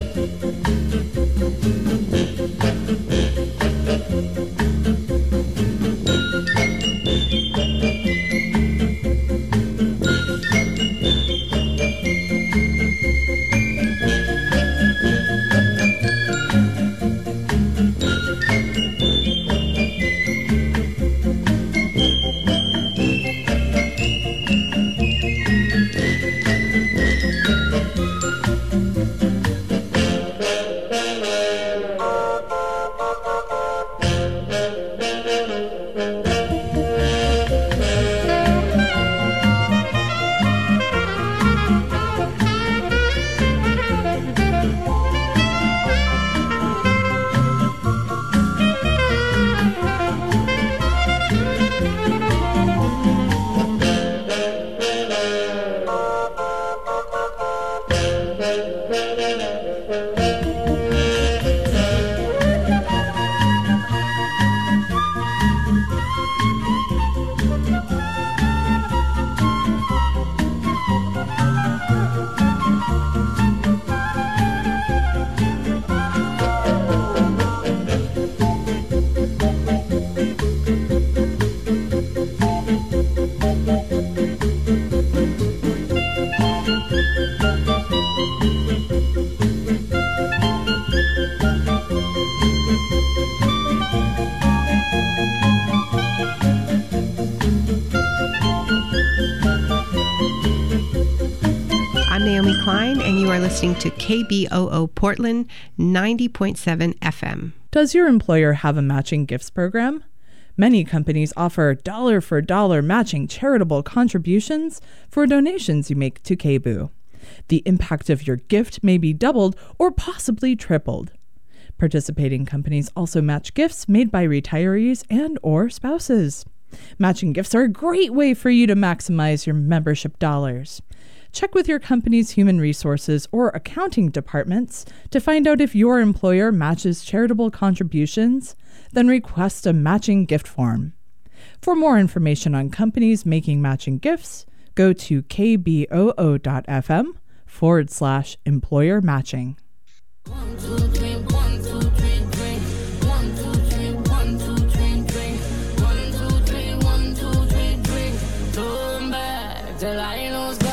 I'm Naomi Klein, and you are listening to KBOO Portland 90.7 FM. Does your employer have a matching gifts program? Many companies offer dollar-for-dollar matching charitable contributions for donations you make to KBOO. The impact of your gift may be doubled or possibly tripled. Participating companies also match gifts made by retirees and/or spouses. Matching gifts are a great way for you to maximize your membership dollars. Check with your company's human resources or accounting departments to find out if your employer matches charitable contributions, then request a matching gift form. For more information on companies making matching gifts, go to kboo.fm/employer matching. 1, 2, 3, 1, 2, 3, drink. 1, 2, 3, 1, 2, 3, drink. 1, 2, 3, 1, 2, 3, drink. Turn back till I lose God.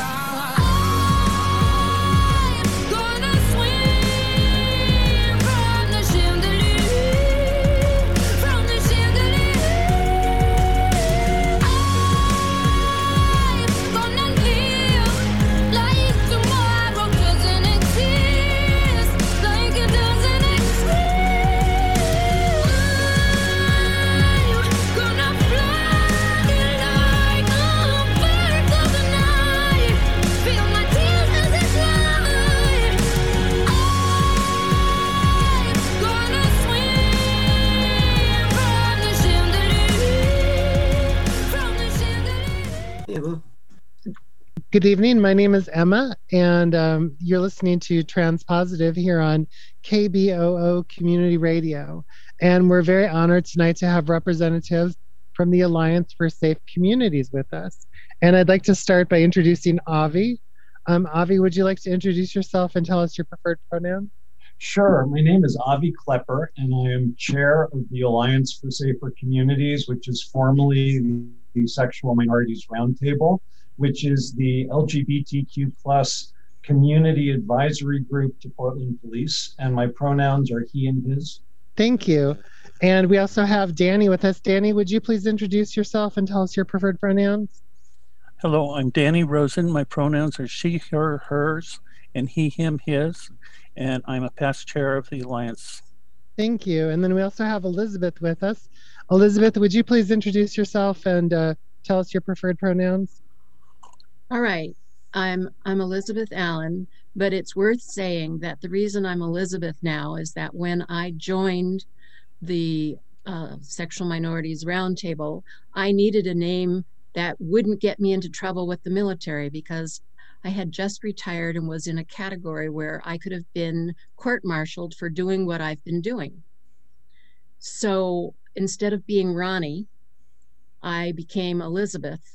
Good evening. My name is Emma, and you're listening to Transpositive here on KBOO Community Radio. And we're very honored tonight to have representatives from the Alliance for Safe Communities with us. And I'd like to start by introducing Avi. Avi, would you like to introduce yourself and tell us your preferred pronoun? Sure. My name is Avi Klepper, and I am chair of the Alliance for Safer Communities, which is formerly the Sexual Minorities Roundtable, which is the LGBTQ plus community advisory group to Portland Police. And my pronouns are he and his. Thank you. And we also have Danny with us. Danny, would you please introduce yourself and tell us your preferred pronouns? Hello, I'm Danny Rosen. My pronouns are she, her, hers, and he, him, his. And I'm a past chair of the Alliance. Thank you. And then we also have Elizabeth with us. Elizabeth, would you please introduce yourself and tell us your preferred pronouns? All right, I'm Elizabeth Allen, but it's worth saying that the reason I'm Elizabeth now is that when I joined the Sexual Minorities Roundtable, I needed a name that wouldn't get me into trouble with the military because I had just retired and was in a category where I could have been court-martialed for doing what I've been doing. So instead of being Ronnie, I became Elizabeth.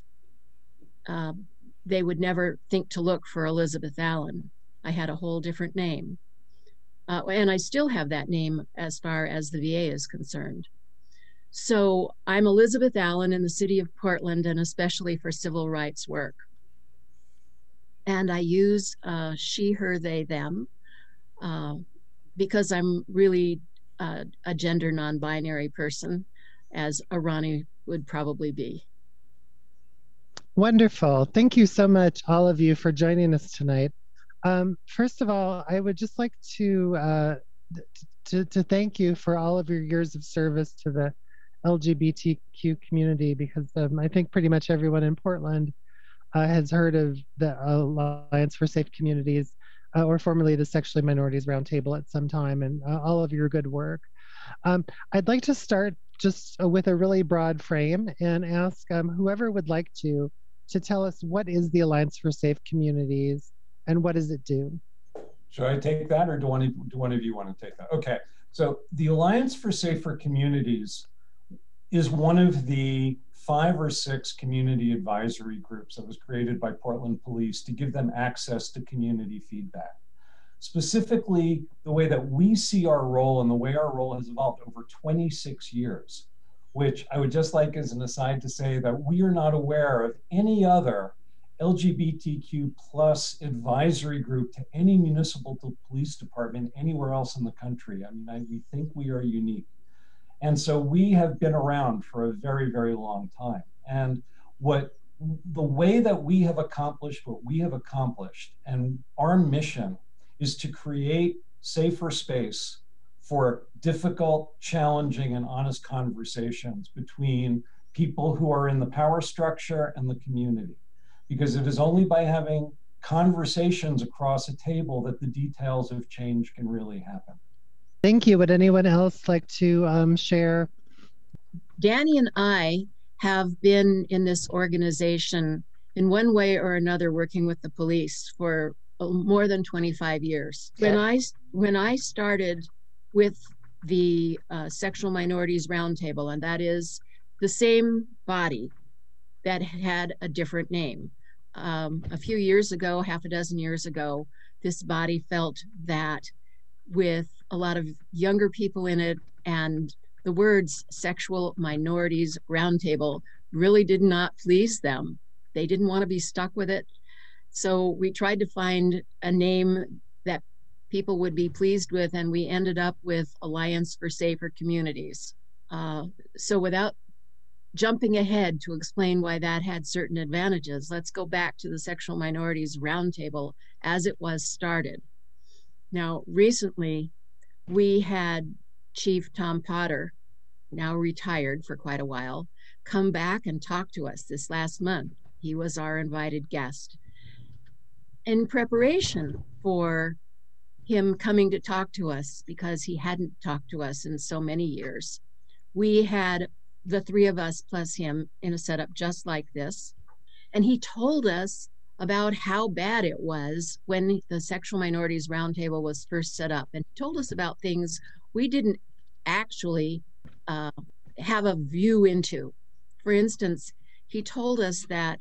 They would never think to look for Elizabeth Allen. I had a whole different name. And I still have that name as far as the VA is concerned. So I'm Elizabeth Allen in the city of Portland, and especially for civil rights work. And I use she, her, they, them, because I'm really a gender non-binary person, as Arani would probably be. Wonderful. Thank you so much, all of you, for joining us tonight. First of all, I would just like to thank you for all of your years of service to the LGBTQ community, because I think pretty much everyone in Portland has heard of the Alliance for Safe Communities, or formerly the Sexually Minorities Roundtable at some time, and all of your good work. I'd like to start just with a really broad frame and ask whoever would like to tell us, what is the Alliance for Safe Communities and what does it do? Should I take that, or do one of you want to take that? Okay, so the Alliance for Safer Communities is one of the 5 or 6 community advisory groups that was created by Portland Police to give them access to community feedback. Specifically, the way that we see our role and the way our role has evolved over 26 years, which I would just like as an aside to say that we are not aware of any other LGBTQ plus advisory group to any municipal police department anywhere else in the country. I mean, we think we are unique. And so we have been around for a very, very long time. And the way that we have accomplished what we have accomplished, and our mission is to create safer space for difficult, challenging, and honest conversations between people who are in the power structure and the community. Because it is only by having conversations across a table that the details of change can really happen. Thank you. Would anyone else like to share? Danny and I have been in this organization in one way or another, working with the police for more than 25 years. Yeah. When I started with the Sexual Minorities Roundtable, and that is the same body that had a different name. A few years ago, half a dozen years ago, this body felt that with a lot of younger people in it, and the words Sexual Minorities Roundtable really did not please them. They didn't want to be stuck with it. So we tried to find a name that people would be pleased with, and we ended up with Alliance for Safer Communities. So without jumping ahead to explain why that had certain advantages, let's go back to the Sexual Minorities Roundtable as it was started. Now, recently, we had Chief Tom Potter, now retired for quite a while, come back and talk to us this last month. He was our invited guest. In preparation for him coming to talk to us, because he hadn't talked to us in so many years, we had the 3 of us plus him in a setup just like this. And he told us about how bad it was when the Sexual Minorities Roundtable was first set up, and told us about things we didn't actually have a view into. For instance, he told us that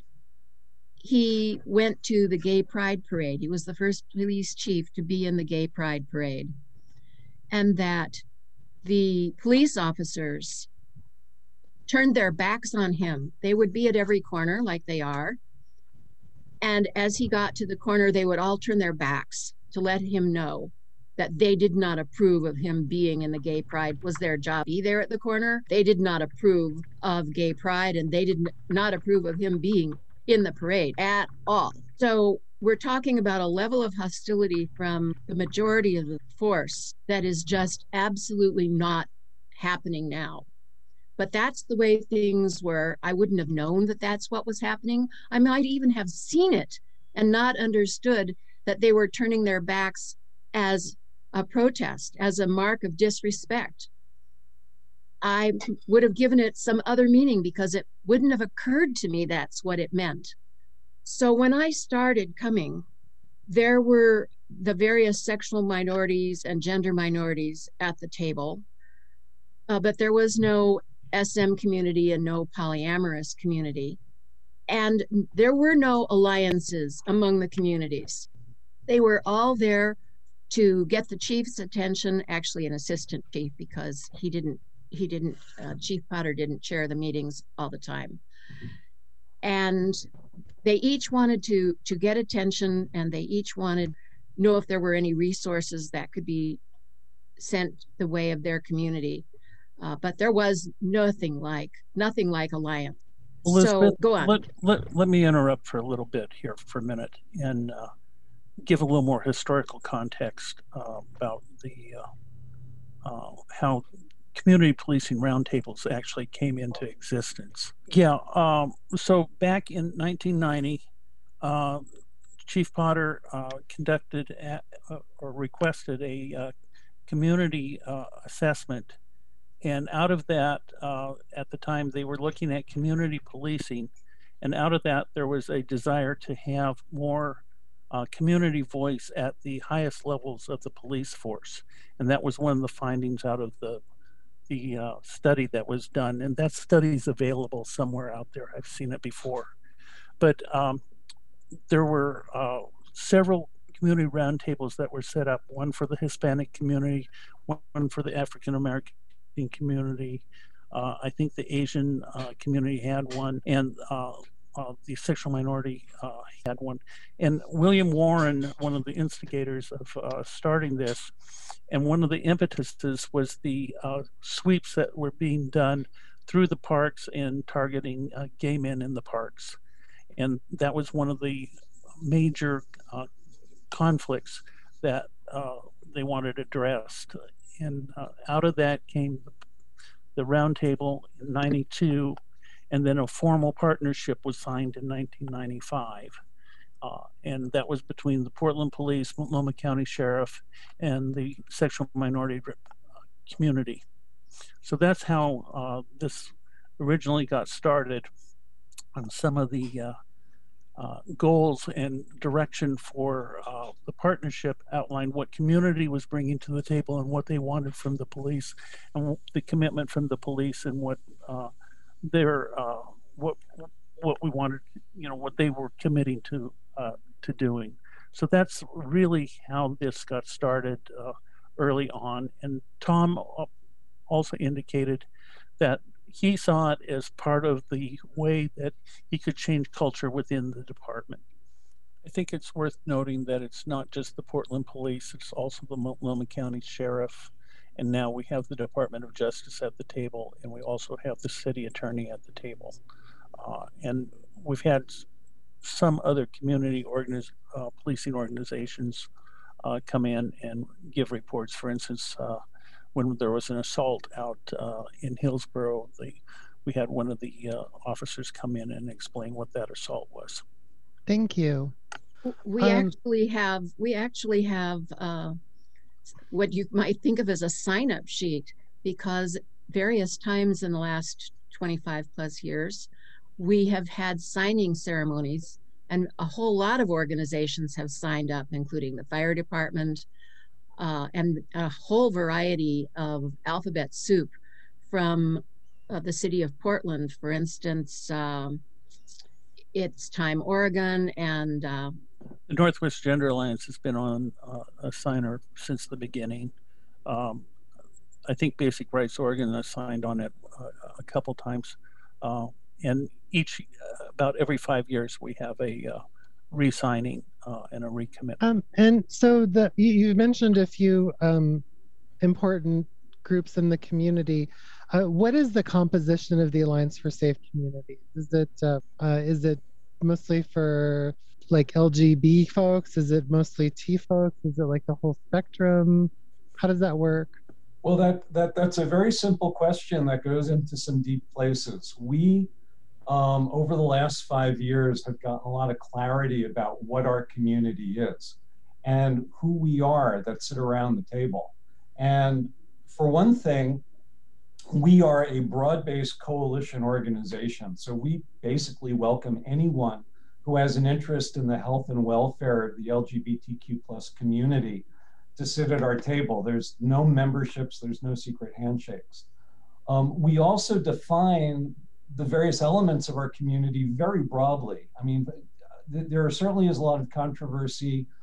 he went to the Gay Pride Parade. He was the first police chief to be in the Gay Pride Parade, and that the police officers turned their backs on him. They would be at every corner like they are. And as he got to the corner, they would all turn their backs to let him know that they did not approve of him being in the Gay Pride. Was their job be there at the corner? They did not approve of Gay Pride, and they did not approve of him being in the parade at all. So we're talking about a level of hostility from the majority of the force that is just absolutely not happening now. But that's the way things were. I wouldn't have known that that's what was happening. I might even have seen it and not understood that they were turning their backs as a protest, as a mark of disrespect. I would have given it some other meaning, because it wouldn't have occurred to me that's what it meant. So when I started coming, there were the various sexual minorities and gender minorities at the table, but there was no SM community and no polyamorous community. And there were no alliances among the communities. They were all there to get the chief's attention, actually an assistant chief, because Chief Potter didn't chair the meetings all the time. And they each wanted to get attention, and they each wanted to know if there were any resources that could be sent the way of their community. But there was nothing like Alliance. Elizabeth, so go on. Let me interrupt for a little bit here for a minute and give a little more historical context about the how community policing roundtables actually came into existence. Yeah, so back in 1990, Chief Potter conducted or requested a community assessment. And out of that, at the time, they were looking at community policing. And out of that, there was a desire to have more community voice at the highest levels of the police force. And that was one of the findings out of the study that was done. And that study is available somewhere out there. I've seen it before. But there were several community roundtables that were set up, one for the Hispanic community, one for the African American community. I think the Asian community had one, and the sexual minority had one. And William Warren, one of the instigators of starting this, and one of the impetuses was the sweeps that were being done through the parks and targeting gay men in the parks. And that was one of the major conflicts that they wanted addressed. And out of that came the roundtable in '92, and then a formal partnership was signed in 1995. And that was between the Portland Police, Multnomah County Sheriff, and the sexual minority community. So that's how this originally got started. And some of the goals and direction for the partnership outlined what community was bringing to the table and what they wanted from the police, and the commitment from the police, and what what we wanted, what they were committing to doing. So that's really how this got started early on. And Tom also indicated that he saw it as part of the way that he could change culture within the department. I think it's worth noting that it's not just the Portland Police, it's also the Multnomah County Sheriff, and now we have the Department of Justice at the table, and we also have the city attorney at the table. And we've had some other community policing organizations come in and give reports. For instance, when there was an assault out in Hillsborough, we had one of the officers come in and explain what that assault was. Thank you. We actually have what you might think of as a sign-up sheet, because various times in the last 25 plus years, we have had signing ceremonies, and a whole lot of organizations have signed up, including the fire department, and a whole variety of alphabet soup from the city of Portland. For instance, It's Time Oregon, and the Northwest Gender Alliance has been on a signer since the beginning. I think Basic Rights Oregon has signed on it a couple times, and about every 5 years we have a re-signing and a recommitment. And so you mentioned a few important groups in the community. What is the composition of the Alliance for Safe Communities? Is it mostly for like LGB folks? Is it mostly T folks? Is it like the whole spectrum? How does that work? Well, that's a very simple question that goes into some deep places. We, over the last 5 years, have gotten a lot of clarity about what our community is and who we are that sit around the table. And for one thing, we are a broad-based coalition organization. So we basically welcome anyone who has an interest in the health and welfare of the LGBTQ plus community to sit at our table. There's no memberships, there's no secret handshakes. We also define the various elements of our community very broadly. I mean, there certainly is a lot of controversy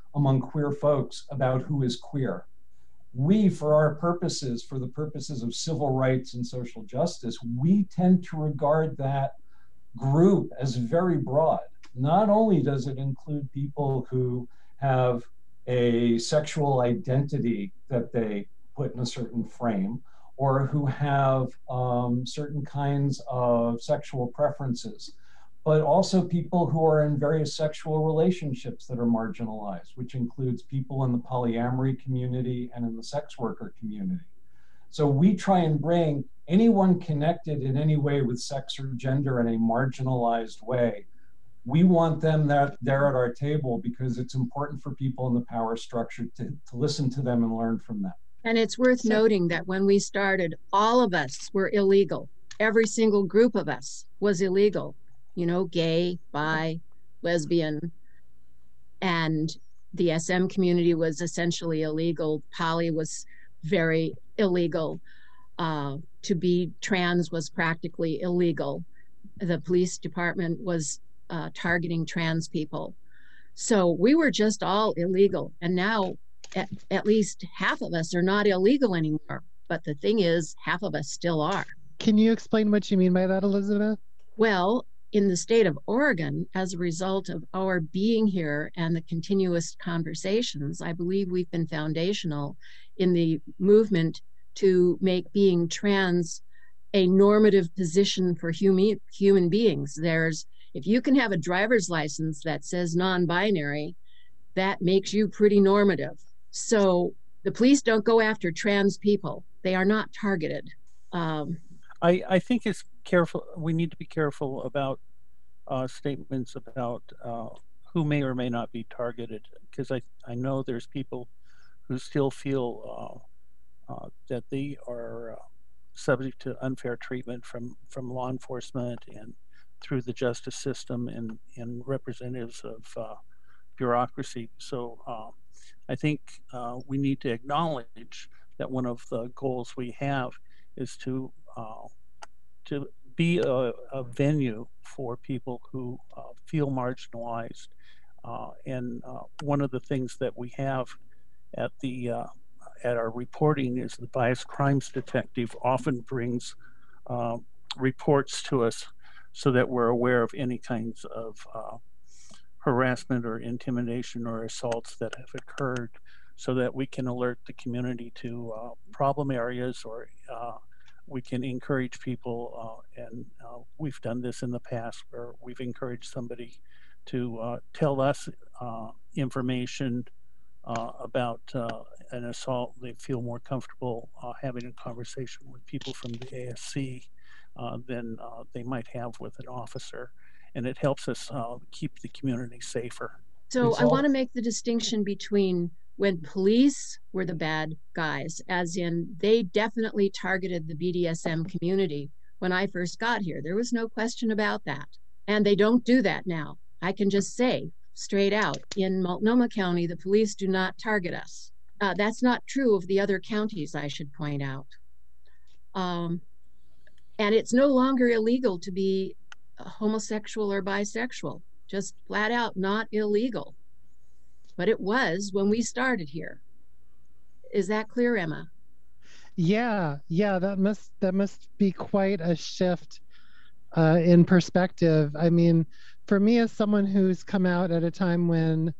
among queer folks about who is queer. We, for our purposes, for the purposes of civil rights and social justice, we tend to regard that group as very broad. Not only does it include people who have a sexual identity that they put in a certain frame, or who have certain kinds of sexual preferences, but also people who are in various sexual relationships that are marginalized, which includes people in the polyamory community and in the sex worker community. So we try and bring anyone connected in any way with sex or gender in a marginalized way. We want them there at our table because it's important for people in the power structure to listen to them and learn from them. And it's worth noting that when we started, all of us were illegal. Every single group of us was illegal. You know, gay, bi, lesbian, and the SM community was essentially illegal. Poly was very illegal. To be trans was practically illegal. The police department was targeting trans people. So we were just all illegal. And now at least half of us are not illegal anymore. But the thing is, half of us still are. Can you explain what you mean by that, Elizabeth? Well, in the state of Oregon, as a result of our being here and the continuous conversations, I believe we've been foundational in the movement to make being trans a normative position for human beings. If you can have a driver's license that says non-binary, that makes you pretty normative. So the police don't go after trans people. They are not targeted. I think it's careful. We need to be careful about statements about who may or may not be targeted, because I know there's people who still feel that they are subject to unfair treatment from law enforcement and through the justice system and representatives of bureaucracy. So I think we need to acknowledge that one of the goals we have is to be a venue for people who feel marginalized. And one of the things that we have at our reporting is the biased crimes detective often brings reports to us so that we're aware of any kinds of harassment or intimidation or assaults that have occurred, so that we can alert the community to problem areas, or we can encourage people, and we've done this in the past where we've encouraged somebody to tell us information about an assault. They feel more comfortable having a conversation with people from the ASC than they might have with an officer. And it helps us keep the community safer. So I want to make the distinction between when police were the bad guys, as in they definitely targeted the BDSM community when I first got here. There was no question about that. And they don't do that now. I can just say straight out, in Multnomah County, the police do not target us. That's not true of the other counties, I should point out. And it's no longer illegal to be homosexual or bisexual, just flat out not illegal. But it was when we started here. Is that clear, Emma? Yeah, that must be quite a shift in perspective. I mean, for me, as someone who's come out at a time when,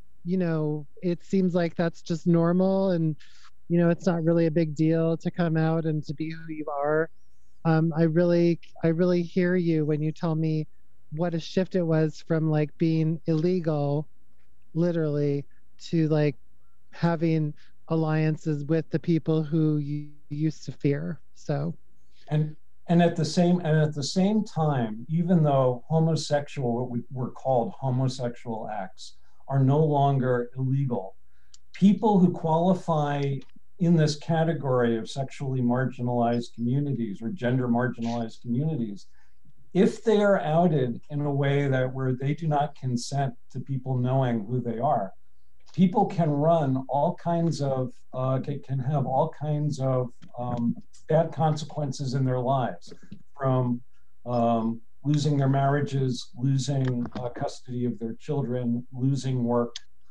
it seems like that's just normal, and it's not really a big deal to come out and to be who you are. I really hear you when you tell me what a shift it was from like being illegal, literally, to like having alliances with the people who you used to fear. So, and at the same time, even though what were called homosexual acts are no longer illegal, people who qualify in this category of sexually marginalized communities or gender marginalized communities, if they are outed in a way where they do not consent to people knowing who they are, people can run all kinds of, can have all kinds of bad consequences in their lives, from losing their marriages, losing custody of their children, losing work,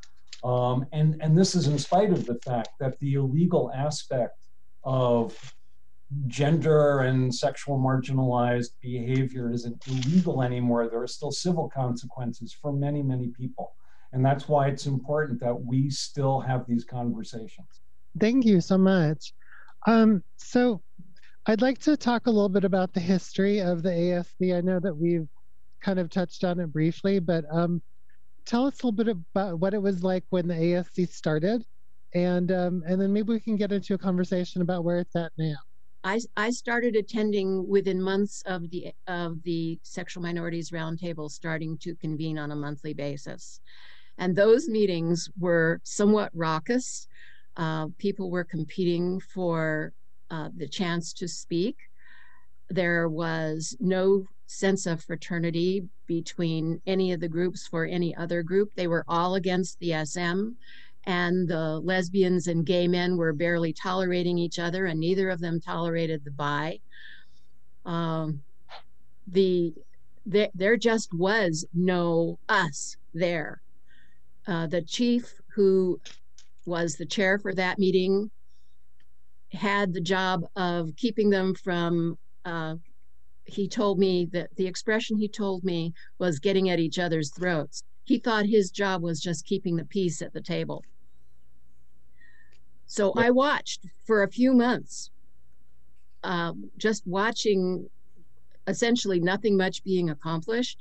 And this is in spite of the fact that the illegal aspect of gender and sexual marginalized behavior isn't illegal anymore. There are still civil consequences for many, many people. And that's why it's important that we still have these conversations. Thank you so much. So I'd like to talk a little bit about the history of the ASC. I know that we've kind of touched on it briefly, but tell us a little bit about what it was like when the ASC started, and then maybe we can get into a conversation about where it's at now. I started attending within months of the Sexual Minorities Roundtable starting to convene on a monthly basis. And those meetings were somewhat raucous. People were competing for the chance to speak. There was no sense of fraternity between any of the groups for any other group. They were all against the SM, and the lesbians and gay men were barely tolerating each other, and neither of them tolerated the bi. There just was no us there. The chief, who was the chair for that meeting, had the job of keeping them from, he told me that the expression he told me was getting at each other's throats. He thought his job was just keeping the peace at the table. So I watched for a few months, just watching essentially nothing much being accomplished.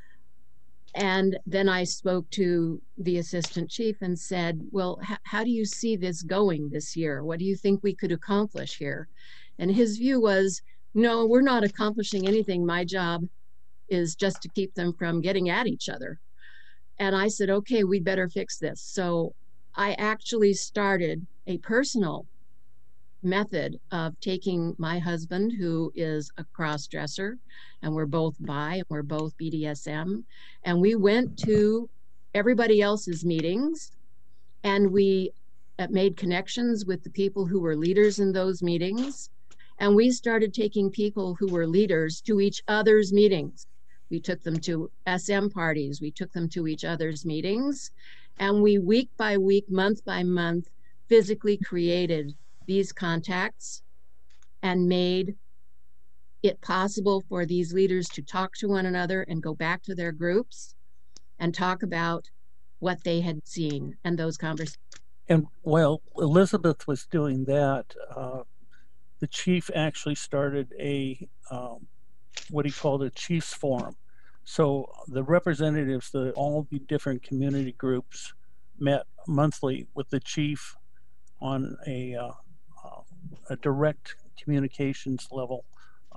And then I spoke to the assistant chief and said, well, how do you see this going this year? What do you think we could accomplish here? And his view was, no, we're not accomplishing anything. My job is just to keep them from getting at each other. And I said, okay, we better fix this. So I actually started a personal method of taking my husband, who is a cross-dresser, and we're both bi, and we're both BDSM, and we went to everybody else's meetings, and we made connections with the people who were leaders in those meetings, and we started taking people who were leaders to each other's meetings. We took them to SM parties, we took them to each other's meetings, and we week by week, month by month, physically created these contacts and made it possible for these leaders to talk to one another and go back to their groups and talk about what they had seen and those conversations. And while Elizabeth was doing that, the chief actually started a what he called a chief's forum. So the representatives, all the different community groups met monthly with the chief on a direct communications level.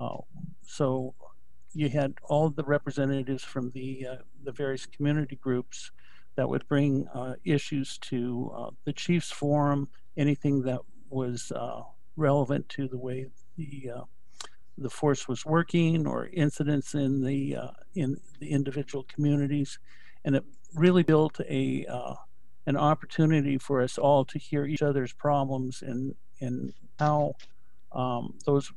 So you had all the representatives from the various community groups that would bring issues to the chief's forum, anything that was relevant to the way the force was working, or incidents in the individual communities, and it really built an opportunity for us all to hear each other's problems and how those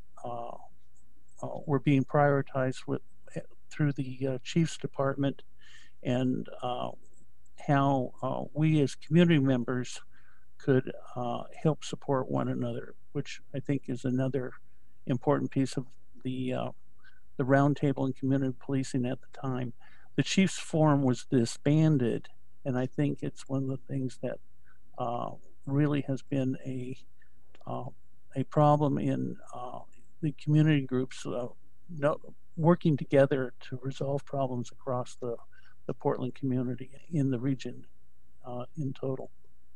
were being prioritized through the chief's department, and how we as community members could help support one another, which I think is another important piece of the roundtable in community policing at the time. The chief's forum was disbanded, and I think it's one of the things that really has been a problem in the community groups working together to resolve problems across the Portland community in the region in total.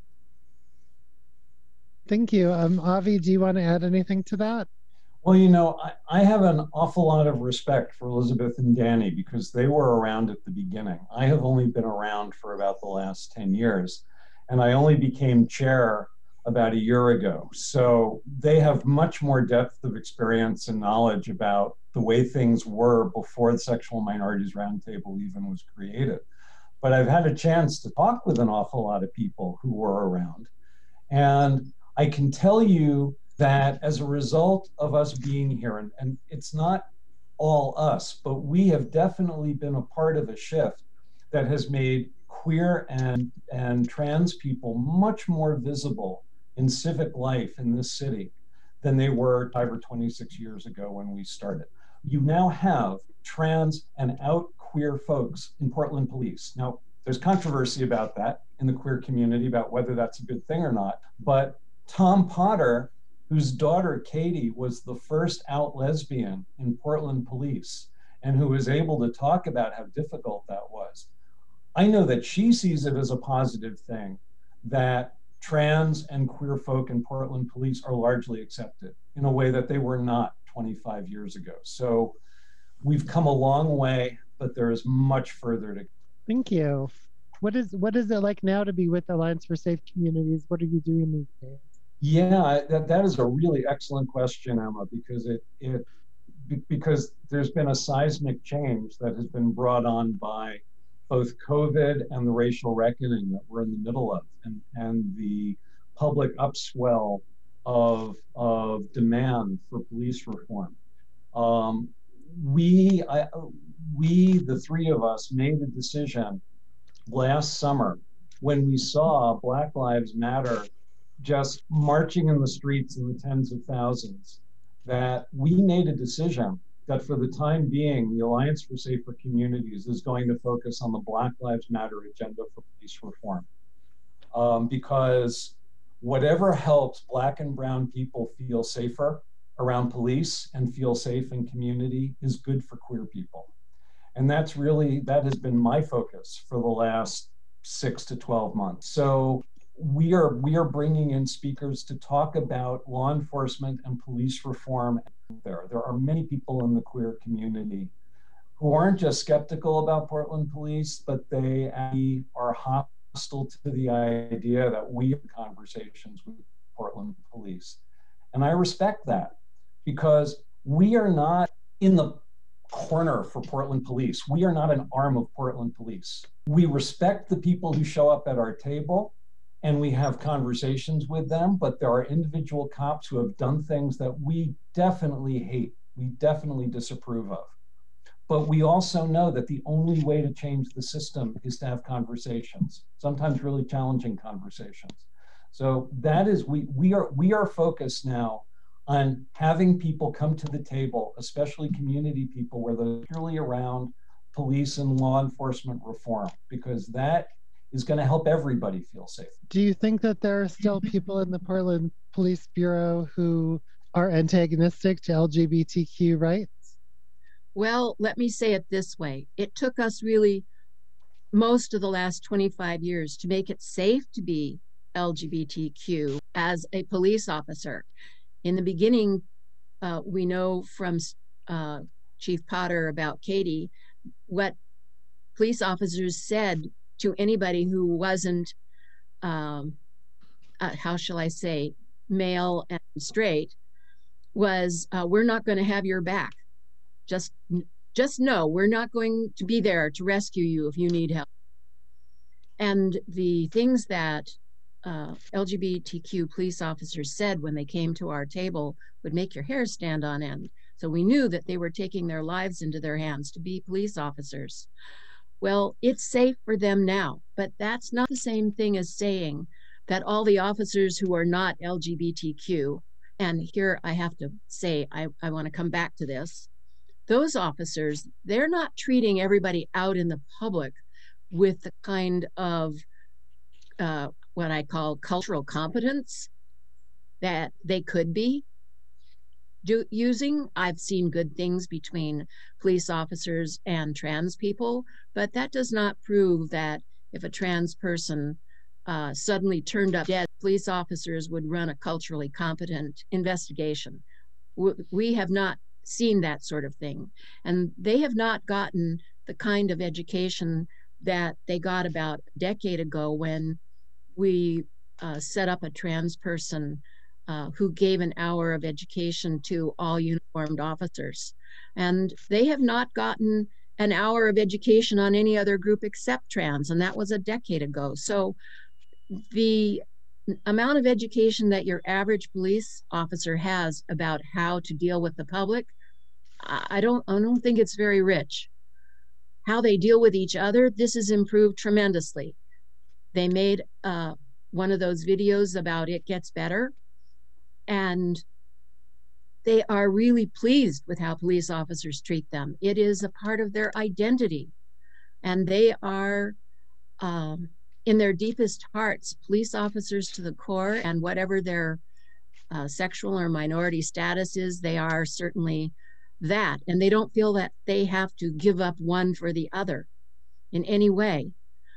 Thank you. Avi, do you want to add anything to that? Well, you know, I have an awful lot of respect for Elizabeth and Danny because they were around at the beginning. I have only been around for about the last 10 years, and I only became chair about a year ago. So they have much more depth of experience and knowledge about the way things were before the Sexual Minorities Roundtable even was created. But I've had a chance to talk with an awful lot of people who were around. And I can tell you that as a result of us being here, and it's not all us, but we have definitely been a part of a shift that has made queer and trans people much more visible in civic life in this city than they were 5 or 26 years ago when we started. You now have trans and out queer folks in Portland Police. Now, there's controversy about that in the queer community about whether that's a good thing or not, but Tom Potter, whose daughter Katie was the first out lesbian in Portland Police and who was able to talk about how difficult that was, I know that she sees it as a positive thing that trans and queer folk in Portland Police are largely accepted in a way that they were not 25 years ago. So we've come a long way, but there is much further to go. Thank you. What is it like now to be with Alliance for Safe Communities? What are you doing these days? Yeah, that is a really excellent question, Emma, because there's been a seismic change that has been brought on by both COVID and the racial reckoning that we're in the middle of, and the public upswell of demand for police reform. We, the three of us, made a decision last summer when we saw Black Lives Matter just marching in the streets in the tens of thousands, that we made a decision that for the time being, the Alliance for Safer Communities is going to focus on the Black Lives Matter agenda for police reform. Because whatever helps Black and brown people feel safer around police and feel safe in community is good for queer people. And that has been my focus for the last 6 to 12 months. So we are bringing in speakers to talk about law enforcement and police reform. There are many people in the queer community who aren't just skeptical about Portland Police, but they are hostile to the idea that we have conversations with Portland Police. And I respect that, because we are not in the corner for Portland Police. We are not an arm of Portland Police. We respect the people who show up at our table and we have conversations with them, but there are individual cops who have done things that we definitely hate, we definitely disapprove of. But we also know that the only way to change the system is to have conversations, sometimes really challenging conversations. So that is, we are focused now on having people come to the table, especially community people, where they're purely around police and law enforcement reform, because that is going to help everybody feel safe. Do you think that there are still people in the Portland Police Bureau who are antagonistic to LGBTQ rights? Well, let me say it this way. It took us really most of the last 25 years to make it safe to be LGBTQ as a police officer. In the beginning, we know from Chief Potter about Katie, what police officers said to anybody who wasn't, how shall I say, male and straight, was we're not going to have your back. Just know we're not going to be there to rescue you if you need help. And the things that LGBTQ police officers said when they came to our table would make your hair stand on end. So we knew that they were taking their lives into their hands to be police officers. Well, it's safe for them now, but that's not the same thing as saying that all the officers who are not LGBTQ, and here I have to say, I want to come back to this, those officers, they're not treating everybody out in the public with the kind of what I call cultural competence that they could be using. I've seen good things between police officers and trans people, but that does not prove that if a trans person suddenly turned up dead, police officers would run a culturally competent investigation. We have not seen that sort of thing. And they have not gotten the kind of education that they got about a decade ago when we set up a trans person who gave an hour of education to all uniformed officers. And they have not gotten an hour of education on any other group except trans, and that was a decade ago. So the amount of education that your average police officer has about how to deal with the public, I don't think it's very rich. how they deal with each other, this has improved tremendously. They made one of those videos about It Gets Better, and they are really pleased with how police officers treat them. It is a part of their identity, and they are, in their deepest hearts, police officers to the core, and whatever their sexual or minority status is, they are certainly that, and they don't feel that they have to give up one for the other in any way.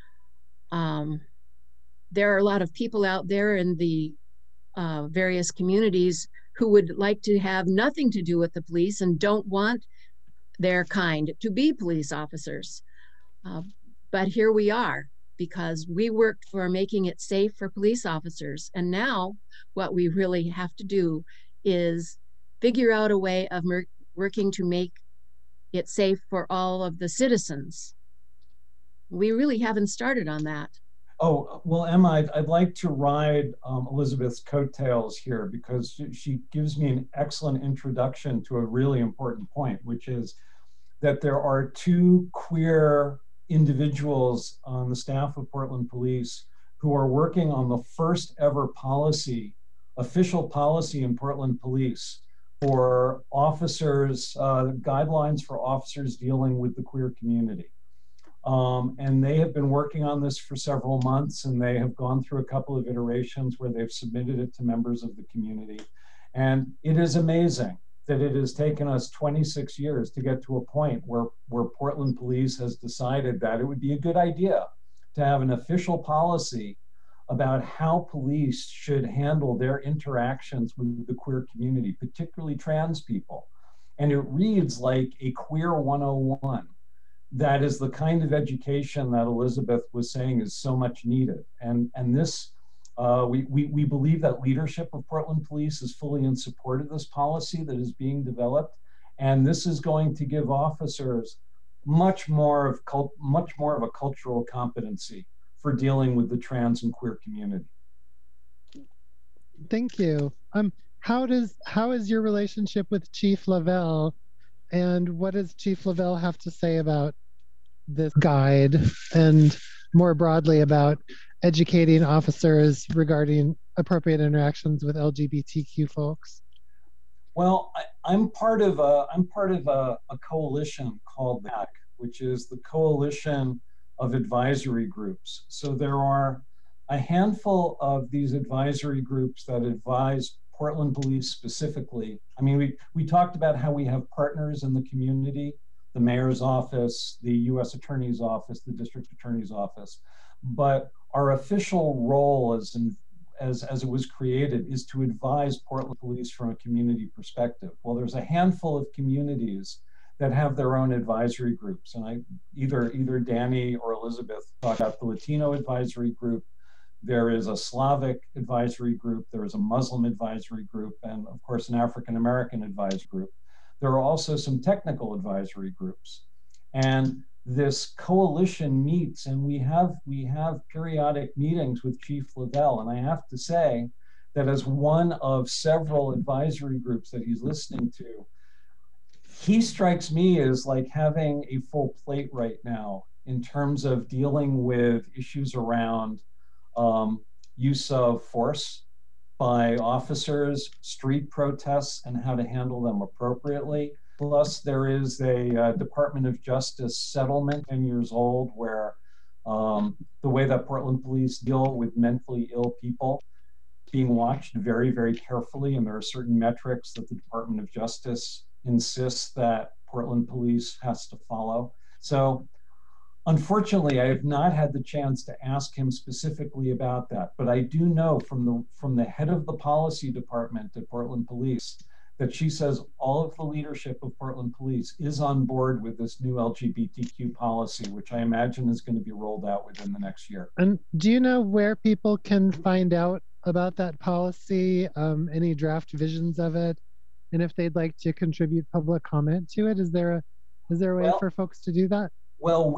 There are a lot of people out there in the various communities who would like to have nothing to do with the police and don't want their kind to be police officers. But here we are, because we worked for making it safe for police officers. And now what we really have to do is figure out a way of working to make it safe for all of the citizens. We really haven't started on that. Oh, well, Emma, I'd like to ride Elizabeth's coattails here, because she gives me an excellent introduction to a really important point, which is that there are two queer individuals on the staff of Portland Police who are working on the first ever policy, official policy in Portland Police for officers, guidelines for officers dealing with the queer community. And they have been working on this for several months, and they have gone through a couple of iterations where they've submitted it to members of the community. And it is amazing that it has taken us 26 years to get to a point where Portland Police has decided that it would be a good idea to have an official policy about how police should handle their interactions with the queer community, particularly trans people. And it reads like a queer 101. That is the kind of education that Elizabeth was saying is so much needed. And this, we believe that leadership of Portland Police is fully in support of this policy that is being developed. And this is going to give officers much more of a cultural competency for dealing with the trans and queer community. Thank you. How is your relationship with Chief Lavelle? And what does Chief Lavelle have to say about this guide, and more broadly about educating officers regarding appropriate interactions with LGBTQ folks? Well, I'm part of a coalition called BAC, which is the Coalition of Advisory Groups. So there are a handful of these advisory groups that advise Portland Police specifically. I mean, we talked about how we have partners in the community, the mayor's office, the U.S. Attorney's office, the district attorney's office. But our official role as it was created is to advise Portland Police from a community perspective. Well, there's a handful of communities that have their own advisory groups. And either Danny or Elizabeth talked about the Latino advisory group. There is a Slavic advisory group, there is a Muslim advisory group, and of course, an African-American advisory group. There are also some technical advisory groups. And this coalition meets, and we have periodic meetings with Chief Lavelle. And I have to say that as one of several advisory groups that he's listening to, he strikes me as like having a full plate right now in terms of dealing with issues around use of force by officers, street protests, and how to handle them appropriately. Plus, there is a Department of Justice settlement 10 years old where the way that Portland Police deal with mentally ill people is being watched very, very carefully. And there are certain metrics that the Department of Justice insists that Portland Police has to follow. So unfortunately, I have not had the chance to ask him specifically about that, but I do know from the head of the policy department at Portland Police that she says all of the leadership of Portland Police is on board with this new LGBTQ policy, which I imagine is going to be rolled out within the next year. And do you know where people can find out about that policy, any draft visions of it, and if they'd like to contribute public comment to it? Is there a way for folks to do that? Well,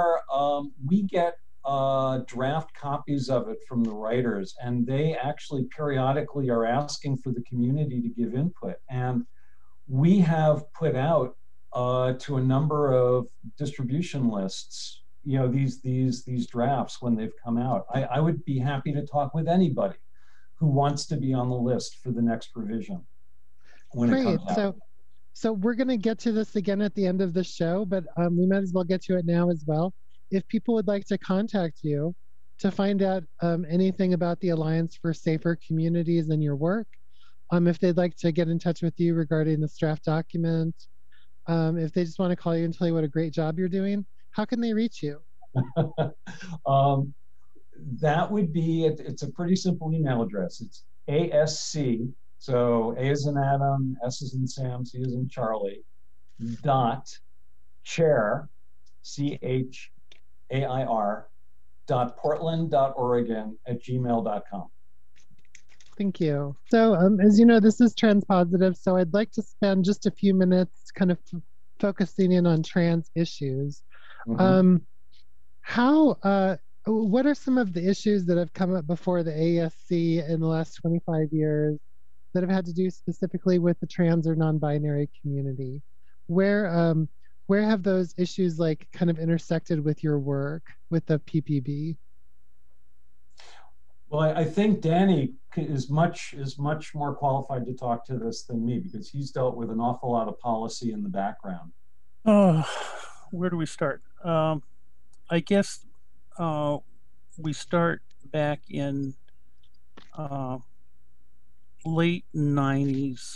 we get draft copies of it from the writers, and they actually periodically are asking for the community to give input. And we have put out to a number of distribution lists, these drafts when they've come out. I would be happy to talk with anybody who wants to be on the list for the next revision when it comes out. So we're going to get to this again at the end of the show, but we might as well get to it now as well. If people would like to contact you to find out anything about the Alliance for Safer Communities and your work, if they'd like to get in touch with you regarding this draft document, if they just want to call you and tell you what a great job you're doing, how can they reach you? That would be, it's a pretty simple email address. It's ASC, so A is in Adam, S is in Sam, C is in Charlie, .chair, CHAIR, .portland.oregon@gmail.com. Thank you. So as you know, this is Transpositive, so I'd like to spend just a few minutes kind of focusing in on trans issues. Mm-hmm. What are some of the issues that have come up before the ASC in the last 25 years that have had to do specifically with the trans or non-binary community? Where have those issues like kind of intersected with your work with the PPB? Well, I think Danny is much more qualified to talk to this than me, because he's dealt with an awful lot of policy in the background. Where do we start? I guess we start back in late 90s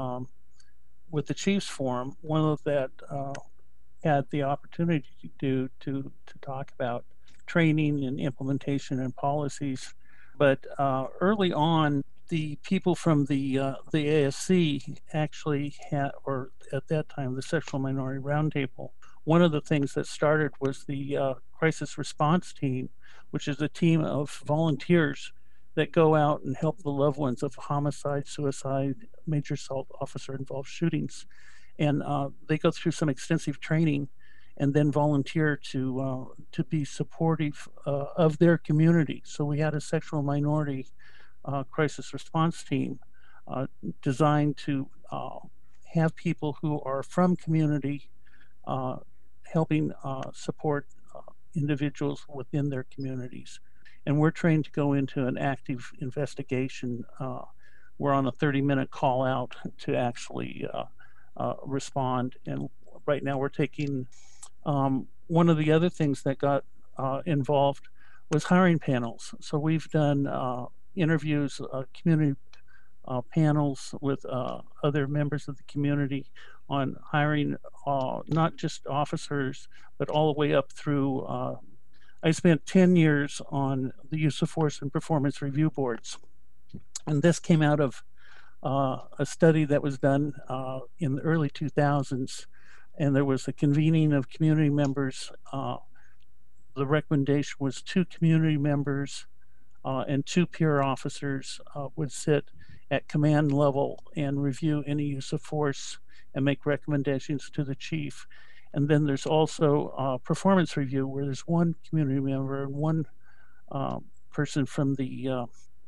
with the Chiefs Forum. One of that had the opportunity to talk about training and implementation and policies. But early on, the people from the ASC actually had, or at that time, the Sexual Minority Roundtable. One of the things that started was the Crisis Response Team, which is a team of volunteers that go out and help the loved ones of homicide, suicide, major assault officer-involved shootings. And they go through some extensive training and then volunteer to be supportive of their community. So we had a sexual minority crisis response team designed to have people who are from community helping support individuals within their communities. And we're trained to go into an active investigation. We're on a 30-minute call out to actually respond. And right now we're taking one of the other things that got involved was hiring panels. So we've done interviews, community panels with other members of the community on hiring not just officers, but all the way up through. I spent 10 years on the use of force and performance review boards. And this came out of a study that was done in the early 2000s. And there was a convening of community members. The recommendation was 2 community members and 2 peer officers would sit at command level and review any use of force and make recommendations to the chief. And then there's also performance review, where there's 1 community member and 1 person from the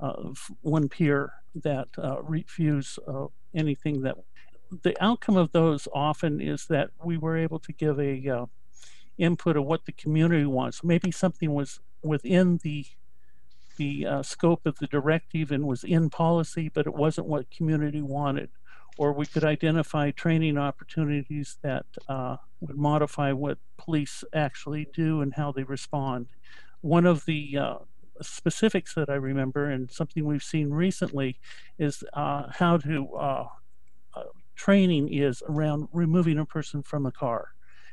1 peer that reviews anything that. The outcome of those often is that we were able to give a input of what the community wants. Maybe something was within the scope of the directive and was in policy, but it wasn't what community wanted. Or we could identify training opportunities that would modify what police actually do and how they respond. One of the specifics that I remember, and something we've seen recently, is how to training is around removing a person from a car.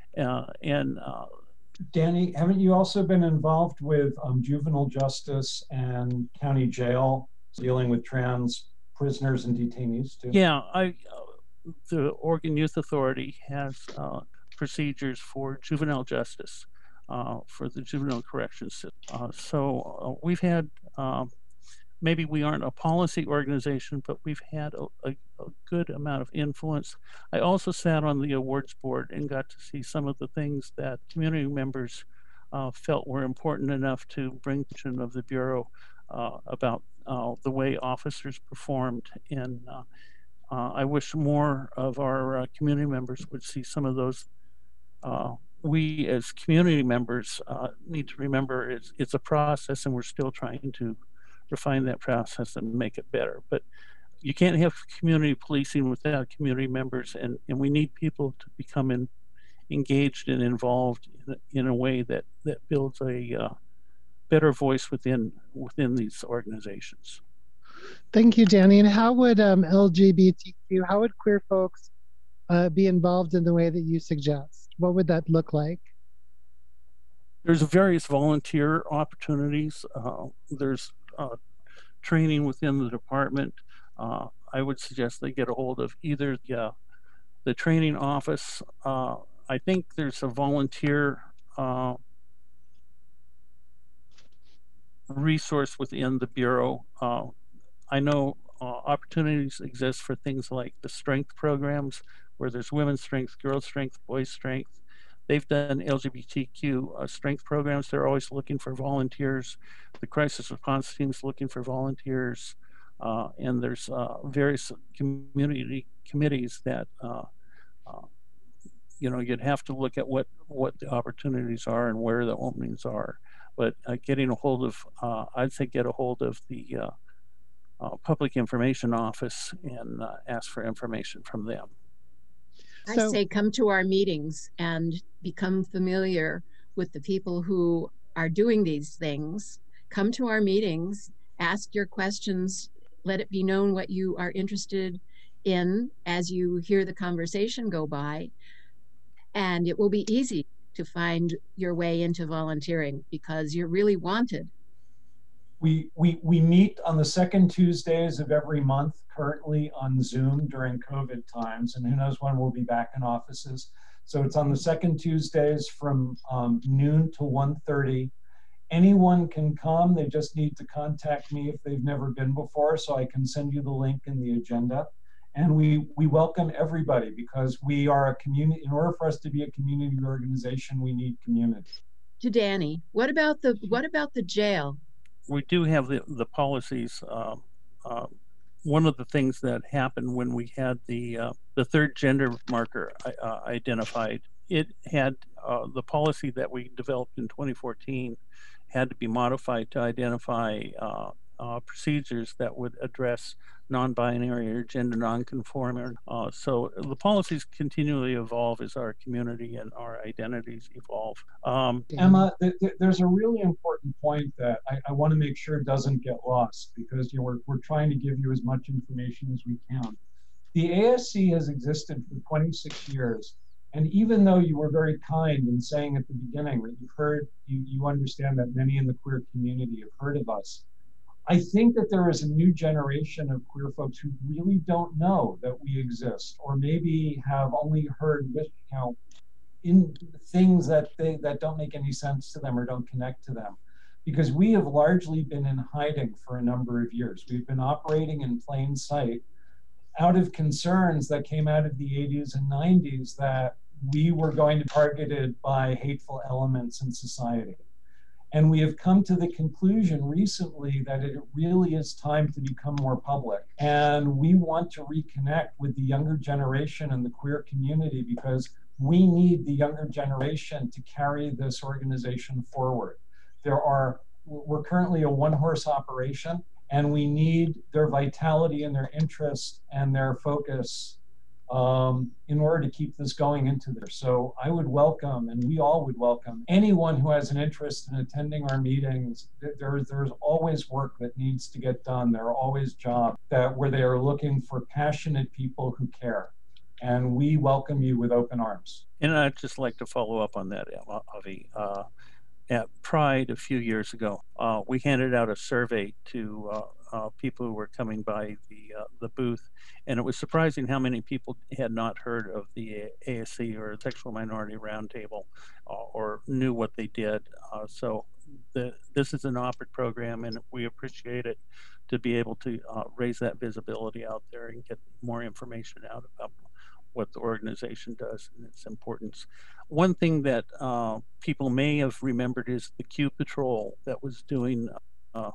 Danny, haven't you also been involved with juvenile justice and county jail dealing with trans prisoners and detainees too? Yeah, the Oregon Youth Authority has procedures for juvenile justice for the juvenile corrections system. So we've had, maybe we aren't a policy organization, but we've had a good amount of influence. I also sat on the awards board and got to see some of the things that community members felt were important enough to bring attention of the Bureau about the way officers performed. And I wish more of our community members would see some of those. We as community members need to remember it's a process, and we're still trying to refine that process and make it better. But you can't have community policing without community members, and we need people to become engaged and involved in a way that builds a better voice within these organizations. Thank you, Danny. And how would LGBTQ, how would queer folks be involved in the way that you suggest? What would that look like? There's various volunteer opportunities. There's training within the department. I would suggest they get a hold of either the training office. I think there's a volunteer resource within the Bureau. I know opportunities exist for things like the strength programs, where there's women's strength, girls' strength, boys' strength. They've done LGBTQ strength programs. They're always looking for volunteers. The crisis response team's looking for volunteers. And there's various community committees that, you'd have to look at what the opportunities are and where the openings are. But getting a hold of, I'd say get a hold of the Public Information Office and ask for information from them. I say come to our meetings and become familiar with the people who are doing these things. Come to our meetings, ask your questions, let it be known what you are interested in as you hear the conversation go by. And it will be easy to find your way into volunteering because you're really wanted. We meet on the second Tuesdays of every month currently on Zoom during COVID times, and who knows when we'll be back in offices. So it's on the second Tuesdays from noon to 1:30. Anyone can come. They just need to contact me if they've never been before, so I can send you the link in the agenda. And we welcome everybody because we are a community. In order for us to be a community organization, we need community. To Danny, what about the jail? We do have the policies. One of the things that happened when we had the third gender marker identified, it had the policy that we developed in 2014 had to be modified to identify procedures that would address non-binary or gender non-conforming. So the policies continually evolve as our community and our identities evolve. Emma, there's a really important point that I want to make sure doesn't get lost because we're trying to give you as much information as we can. The ASC has existed for 26 years. And even though you were very kind in saying at the beginning that you understand that many in the queer community have heard of us, I think that there is a new generation of queer folks who really don't know that we exist, or maybe have only heard in things that don't make any sense to them or don't connect to them. Because we have largely been in hiding for a number of years. We've been operating in plain sight out of concerns that came out of the 80s and 90s that we were going to be targeted by hateful elements in society. And we have come to the conclusion recently that it really is time to become more public. And we want to reconnect with the younger generation and the queer community because we need the younger generation to carry this organization forward. We're currently a one-horse operation, and we need their vitality and their interest and their focus in order to keep this going into there. So I would welcome, and we all would welcome, anyone who has an interest in attending our meetings. There's always work that needs to get done. There are always jobs where they are looking for passionate people who care. And we welcome you with open arms. And I'd just like to follow up on that, Avi. At Pride a few years ago, we handed out a survey to people who were coming by the booth, and it was surprising how many people had not heard of the ASC or Sexual Minority Roundtable or knew what they did. So this is an OPERT program, and we appreciate it to be able to raise that visibility out there and get more information out about what the organization does and its importance. One thing that people may have remembered is the Q Patrol that was doing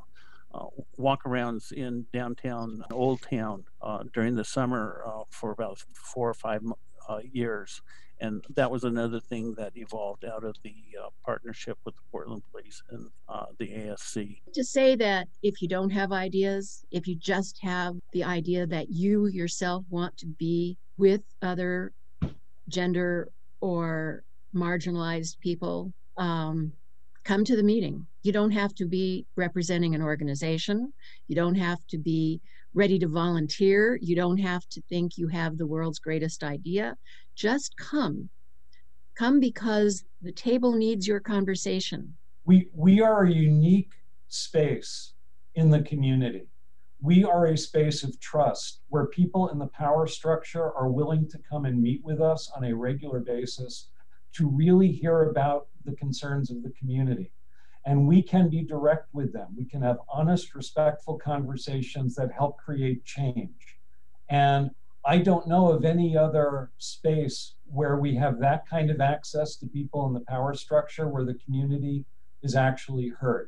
walk-arounds in downtown Old Town during the summer for about 4 or 5 years. And that was another thing that evolved out of the partnership with the Portland Police and the ASC. To say that if you don't have ideas, if you just have the idea that you yourself want to be with other gender or marginalized people, come to the meeting. You don't have to be representing an organization. You don't have to be ready to volunteer. You don't have to think you have the world's greatest idea. Just come. Come because the table needs your conversation. We are a unique space in the community. We are a space of trust where people in the power structure are willing to come and meet with us on a regular basis to really hear about the concerns of the community. And we can be direct with them. We can have honest, respectful conversations that help create change. And I don't know of any other space where we have that kind of access to people in the power structure where the community is actually heard.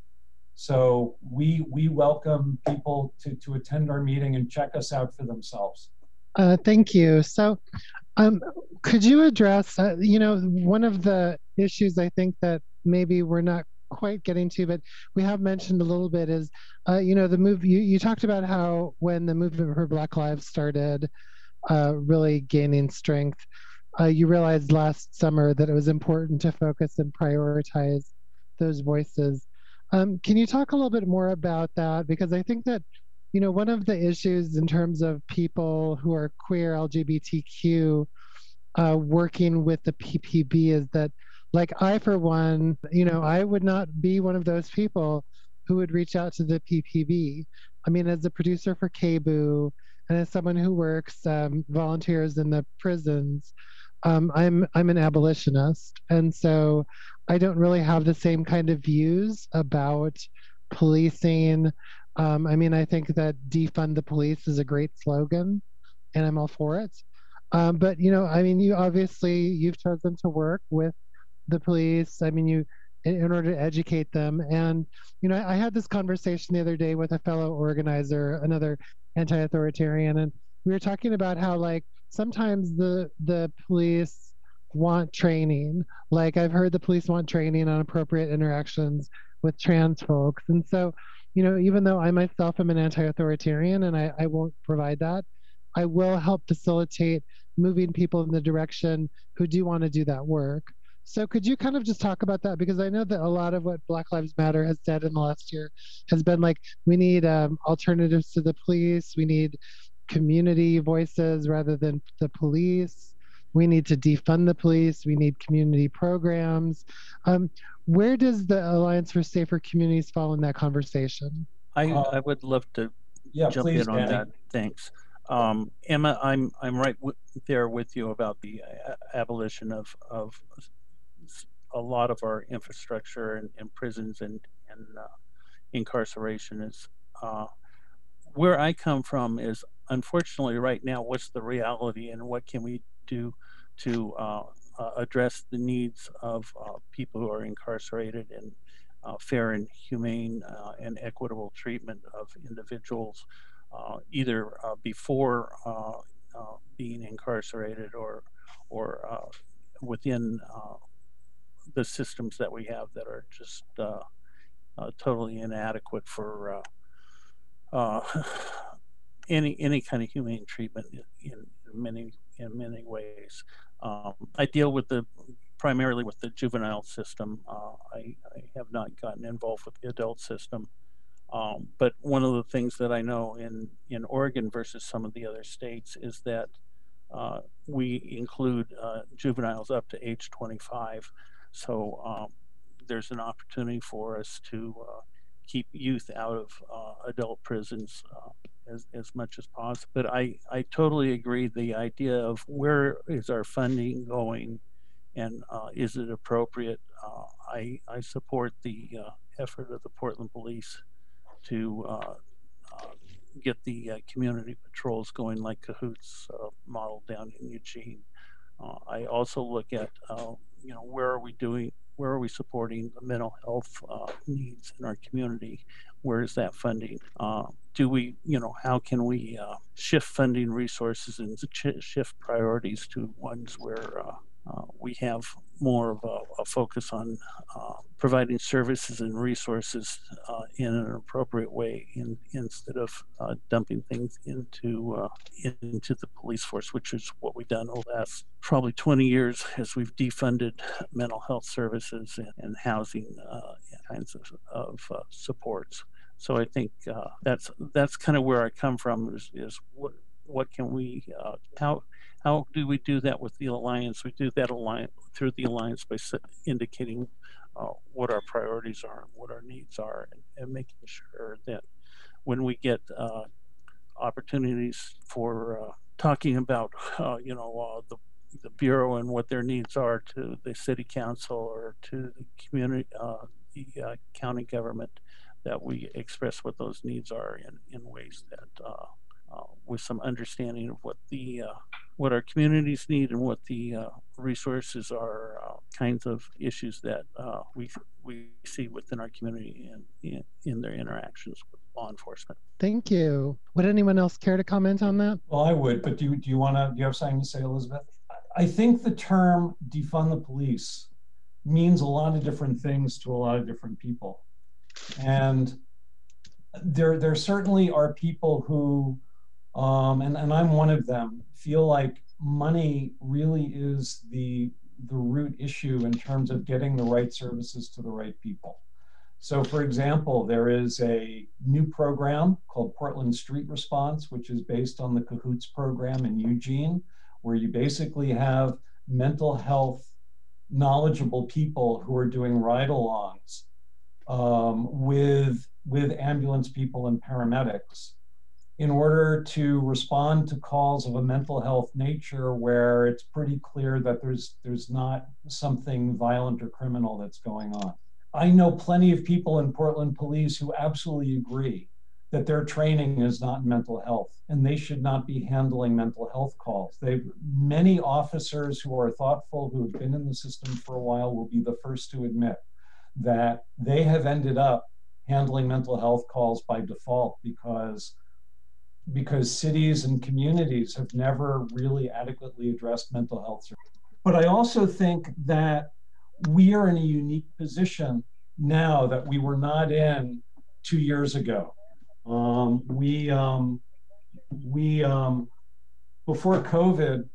So we welcome people to attend our meeting and check us out for themselves. Thank you. So could you address, one of the issues I think that maybe we're not quite getting to, but we have mentioned a little bit is, the move, you talked about how when the movement for Black Lives started really gaining strength, you realized last summer that it was important to focus and prioritize those voices. Can you talk a little bit more about that? Because I think that, one of the issues in terms of people who are queer, LGBTQ, working with the PPB is that, like, I, for one, I would not be one of those people who would reach out to the PPB. I mean, as a producer for KBOO and as someone who works, volunteers in the prisons, I'm an abolitionist. And so I don't really have the same kind of views about policing. I think that defund the police is a great slogan and I'm all for it. But, you've chosen to work with the police. In order to educate them. And, I had this conversation the other day with a fellow organizer, another anti-authoritarian, and we were talking about how, like, sometimes the police want training. Like, I've heard the police want training on appropriate interactions with trans folks. And so, even though I myself am an anti-authoritarian and I won't provide that, I will help facilitate moving people in the direction who do want to do that work. So could you kind of just talk about that? Because I know that a lot of what Black Lives Matter has said in the last year has been like, we need alternatives to the police. We need community voices rather than the police. We need to defund the police. We need community programs. Where does the Alliance for Safer Communities fall in that conversation? I would love to jump in on that. Thanks. Emma, I'm right there with you about the abolition of a lot of our infrastructure and prisons and incarceration. Is where I come from is, unfortunately, right now, what's the reality and what can we do to address the needs of people who are incarcerated and fair and humane and equitable treatment of individuals, either before being incarcerated or within the systems that we have that are just totally inadequate for any kind of humane treatment in many ways. I deal with primarily with the juvenile system. I have not gotten involved with the adult system. But one of the things that I know in Oregon versus some of the other states is that we include juveniles up to age 25. So there's an opportunity for us to keep youth out of adult prisons as much as possible. But I totally agree. The idea of where is our funding going and is it appropriate? I support the effort of the Portland Police to get the community patrols going like Cahoots model down in Eugene. I also look at, where are we supporting the mental health needs in our community? Where is that funding? Do we, how can we shift funding resources and shift priorities to ones where we have more of a focus on providing services and resources in an appropriate way, instead of dumping things into the police force, which is what we've done over the last probably 20 years as we've defunded mental health services and housing kinds of supports. So I think that's kind of where I come from. Is what can we how do we do that with the Alliance? We do that through the Alliance by indicating what our priorities are and what our needs are, and making sure that when we get opportunities for talking about the Bureau and what their needs are to the City Council or to the community, the county government, that we express what those needs are in ways that with some understanding of what our communities need and what the resources are, kinds of issues that we see within our community and in their interactions with law enforcement. Thank you. Would anyone else care to comment on that? Well, I would, but do you have something to say, Elizabeth? I think the term defund the police means a lot of different things to a lot of different people. And there certainly are people who, and I'm one of them, feel like money really is the root issue in terms of getting the right services to the right people. So for example, there is a new program called Portland Street Response, which is based on the CAHOOTS program in Eugene, where you basically have mental health knowledgeable people who are doing ride-alongs with ambulance people and paramedics in order to respond to calls of a mental health nature where it's pretty clear that there's not something violent or criminal that's going on. I know plenty of people in Portland Police who absolutely agree that their training is not in mental health and they should not be handling mental health calls. Many officers who are thoughtful, who have been in the system for a while, will be the first to admit that they have ended up handling mental health calls by default because cities and communities have never really adequately addressed mental health services. But I also think that we are in a unique position now that we were not in 2 years ago. Before COVID,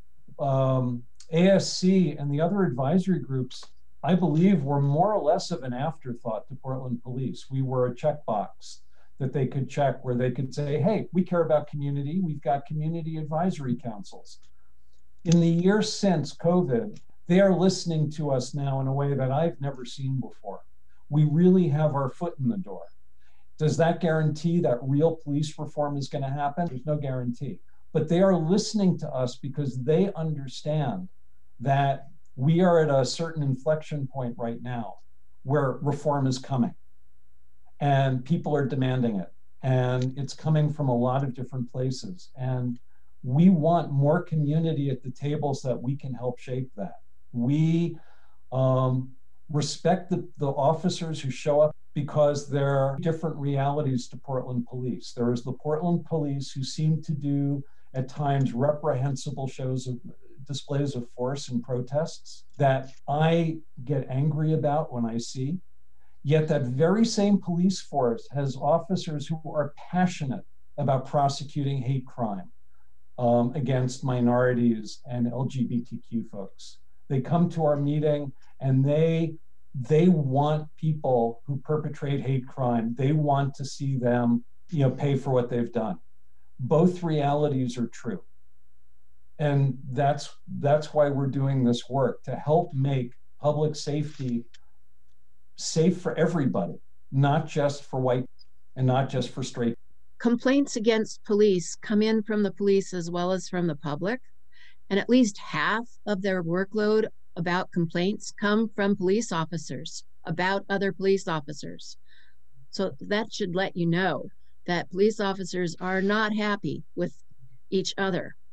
ASC and the other advisory groups, I believe, were more or less of an afterthought to Portland Police. We were a checkbox that they could check where they could say, hey, we care about community. We've got community advisory councils. In the years since COVID, they are listening to us now in a way that I've never seen before. We really have our foot in the door. Does that guarantee that real police reform is going to happen? There's no guarantee. But they are listening to us because they understand that we are at a certain inflection point right now where reform is coming and people are demanding it. And it's coming from a lot of different places. And we want more community at the tables that we can help shape that. We respect the officers who show up because there are different realities to Portland Police. There is the Portland Police who seem to do at times reprehensible displays of force and protests that I get angry about when I see. Yet that very same police force has officers who are passionate about prosecuting hate crime against minorities and LGBTQ folks. They come to our meeting and they want people who perpetrate hate crime. They want to see them, pay for what they've done. Both realities are true. And that's why we're doing this work, to help make public safety safe for everybody, not just for white and not just for straight. Complaints against police come in from the police as well as from the public. And at least half of their workload about complaints come from police officers about other police officers. So that should let you know that police officers are not happy with each other.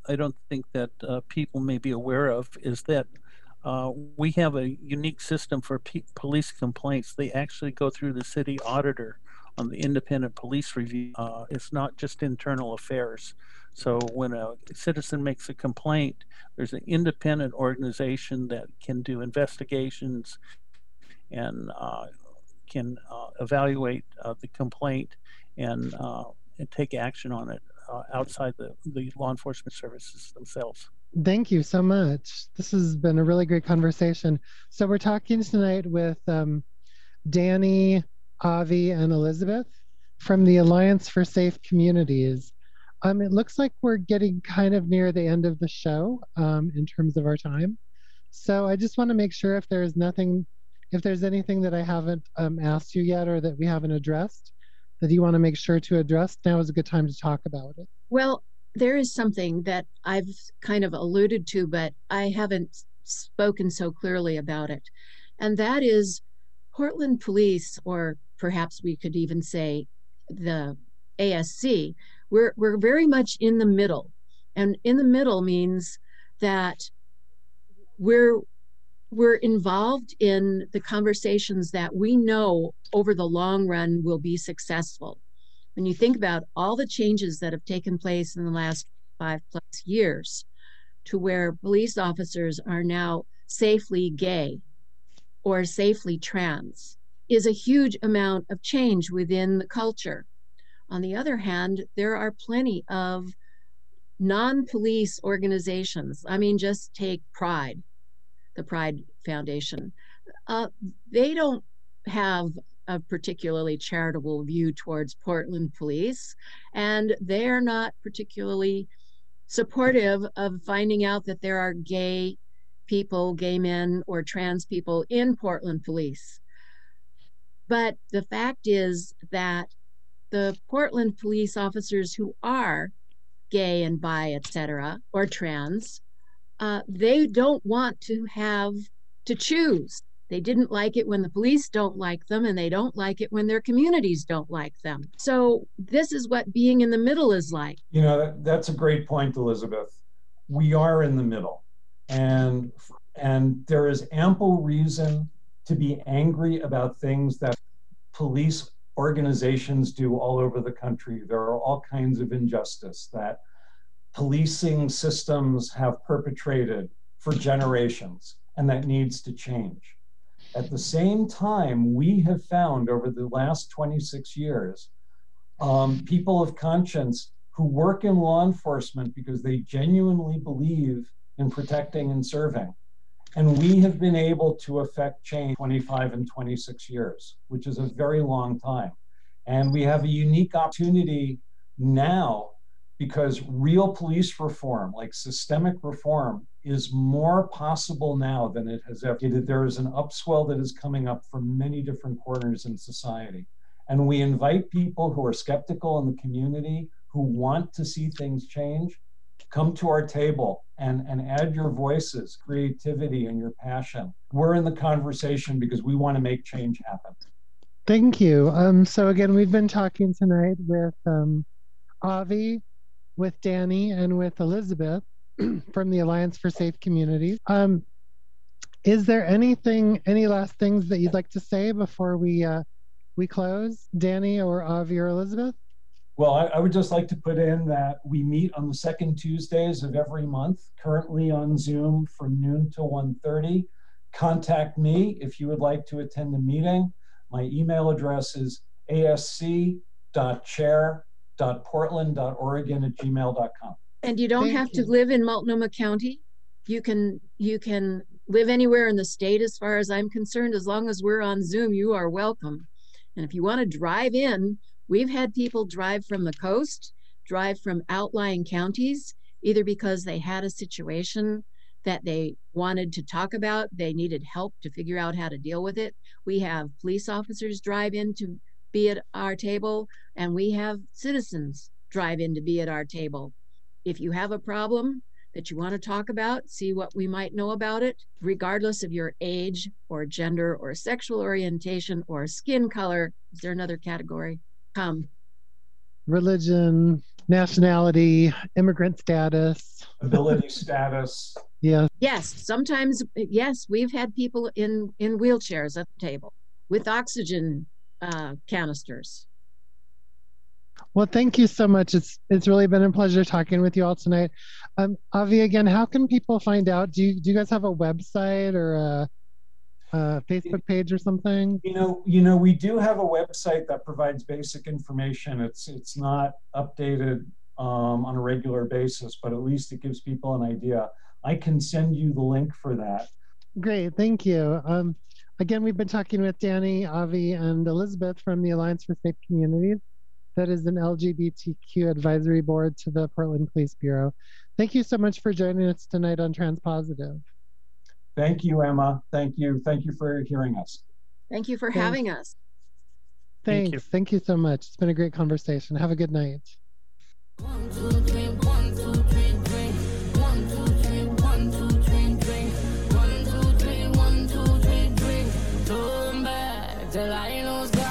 I don't think that people may be aware of is that we have a unique system for police complaints. They actually go through the city auditor on the independent police review. It's not just internal affairs. So when a citizen makes a complaint, there's an independent organization that can do investigations and can evaluate the complaint and take action on it outside the law enforcement services themselves. Thank you so much. This has been a really great conversation. So we're talking tonight with Danny, Avi, and Elizabeth from the Alliance for Safe Communities. It looks like we're getting kind of near the end of the show in terms of our time. So I just want to make sure if there's anything that I haven't asked you yet or that we haven't addressed that you want to make sure to address, now is a good time to talk about it. Well, there is something that I've kind of alluded to, but I haven't spoken so clearly about it. And that is Portland Police, or perhaps we could even say the ASC, we're very much in the middle. And in the middle means that we're involved in the conversations that we know over the long run will be successful. When you think about all the changes that have taken place in the last 5+ years to where police officers are now safely gay or safely trans is a huge amount of change within the culture. On the other hand, there are plenty of non-police organizations. I mean, just take Pride, the Pride Foundation. They don't have a particularly charitable view towards Portland police, and they're not particularly supportive of finding out that there are gay people, gay men or trans people in Portland police. But the fact is that the Portland police officers who are gay and bi, etc., or trans, they don't want to have to choose. They didn't like it when the police don't like them, and they don't like it when their communities don't like them. So this is what being in the middle is like. You know, that's a great point, Elizabeth. We are in the middle, and there is ample reason to be angry about things that police organizations do all over the country. There are all kinds of injustice that policing systems have perpetrated for generations, and that needs to change. At the same time, we have found over the last 26 years, people of conscience who work in law enforcement because they genuinely believe in protecting and serving. And we have been able to affect change 25 and 26 years, which is a very long time. And we have a unique opportunity now because real police reform, like systemic reform, is more possible now than it has ever. There is an upswell that is coming up from many different corners in society. And we invite people who are skeptical in the community, who want to see things change, come to our table and add your voices, creativity, and your passion. We're in the conversation because we want to make change happen. Thank you. So again, we've been talking tonight with Avi, with Danny, and with Elizabeth from the Alliance for Safe Communities. Is there any last things that you'd like to say before we close, Danny or Avi or Elizabeth? Well, I would just like to put in that we meet on the second Tuesdays of every month, currently on Zoom from noon to 1:30. Contact me if you would like to attend the meeting. My email address is asc.chair.portland.oregon@gmail.com. And you don't have to live in Multnomah County. You can live anywhere in the state as far as I'm concerned. As long as we're on Zoom, you are welcome. And if you want to drive in, we've had people drive from the coast, drive from outlying counties, either because they had a situation that they wanted to talk about, they needed help to figure out how to deal with it. We have police officers drive in to be at our table, and we have citizens drive in to be at our table. If you have a problem that you want to talk about, see what we might know about it, regardless of your age or gender or sexual orientation or skin color. Is there another category? Come. Religion, nationality, immigrant status, ability status. Yeah. Yes, sometimes, yes, we've had people in wheelchairs at the table with oxygen canisters. Well, thank you so much. It's really been a pleasure talking with you all tonight. Avi, again, how can people find out? Do you guys have a website or a Facebook page or something? You know, we do have a website that provides basic information. It's not updated on a regular basis, but at least it gives people an idea. I can send you the link for that. Great, thank you. Again, we've been talking with Danny, Avi, and Elizabeth from the Alliance for Safe Communities. That is an LGBTQ advisory board to the Portland Police Bureau. Thank you so much for joining us tonight on Transpositive. Thank you, Emma. Thank you. Thank you for hearing us. Thank you for having us. Thanks. Thank you so much. It's been a great conversation. Have a good night. 1, 2, 3, 1, 2, 3, drink. 1, 2, 3, 1, 2, 3, drink. 1, 2, 3, 1, 2, 3, drink. Turn back till I lose God.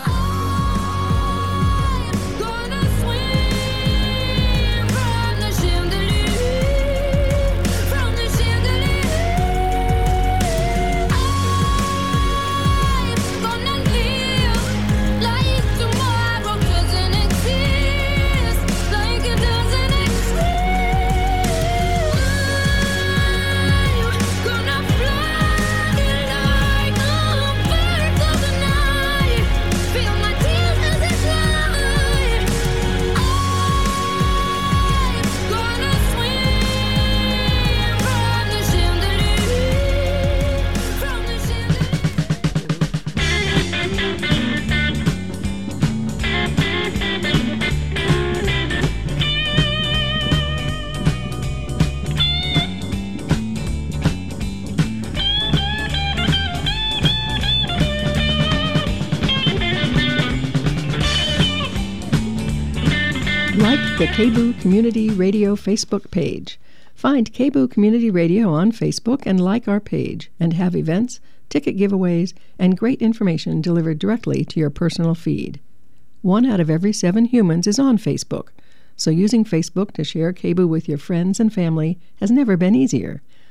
The KBOO Community Radio Facebook page. Find KBOO Community Radio on Facebook and like our page, and have events, ticket giveaways, and great information delivered directly to your personal feed. 1 out of every 7 humans is on Facebook, so using Facebook to share KBOO with your friends and family has never been easier.